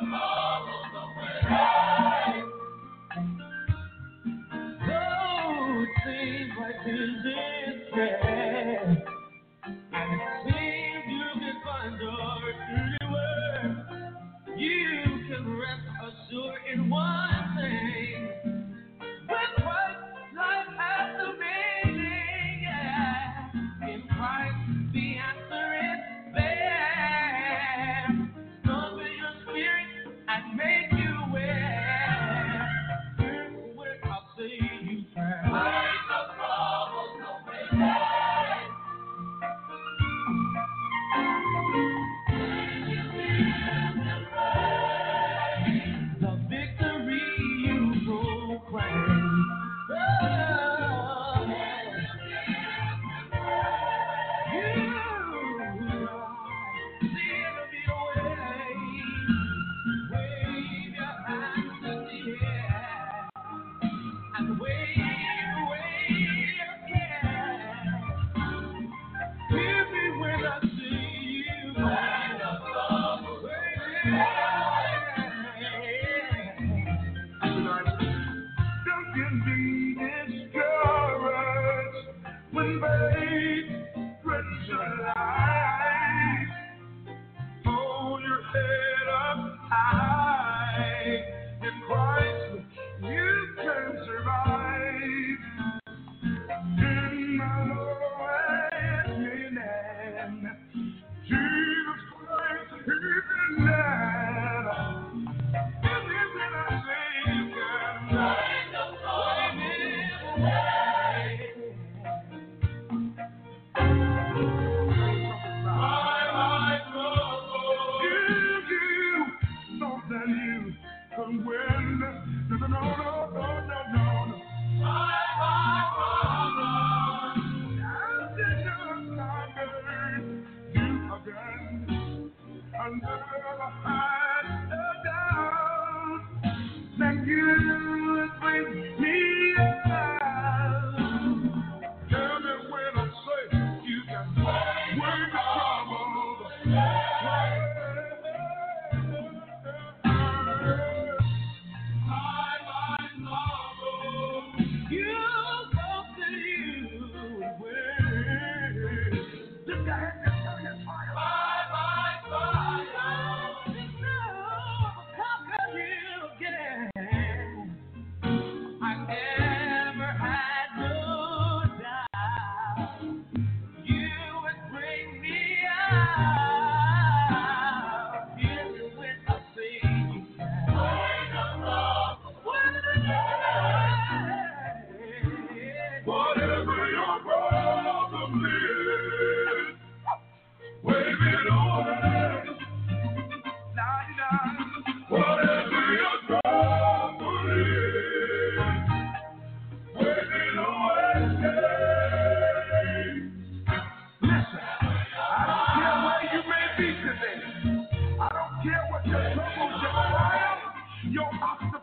Though it seems like this is bad, and it seems you can find your anywhere, you can rest assured in one thing: with Christ, life has a meaning. Yeah. In Christ, the answer is there. Come in your spirit and make you aware. When I say you can. Where's the trouble? No the victory you proclaim. Oh, you see enemy away. Wave your hands in the air and wave, wave again. Hear me when I see you. Wave, don't be discouraged when faith threatens your life. Hold your head up high. In Christ, you can survive. In my lowest name, Jesus Christ, even now. This is when I say you can. That you bring me out. Tell me when I'm safe, you can wake the trouble. You go to you where the guy is fire. Bye, bye, bye. How can you get it? I never had no doubt you would bring me out. Even when I say you can. Whatever your problem is, wave it away. Whatever your trouble is, wave it away. Listen, I don't care where you may be today. I don't care what your troubles, your trials, your obstacles.